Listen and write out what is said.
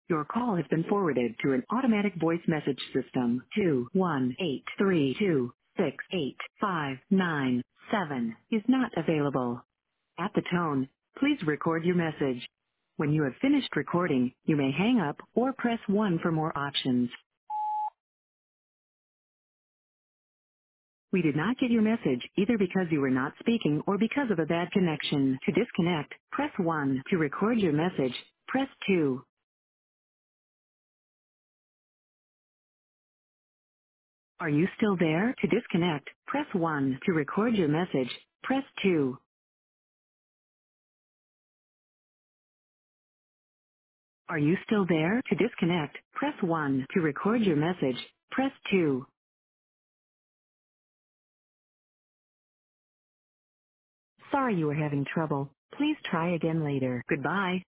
Your call has been forwarded to an automatic voice message system. 21832688597 is not available. At the tone, please record your message. When you have finished recording, you may hang up or press 1 for more options. We did not get your message either because you were not speaking or because of a bad connection. To disconnect, press 1. To record your message, press 2. Are you still there? To disconnect, press 1. To record your message, press 2. Are you still there? To disconnect, press 1. To record your message, press 2. Sorry you are having trouble. Please try again later. Goodbye.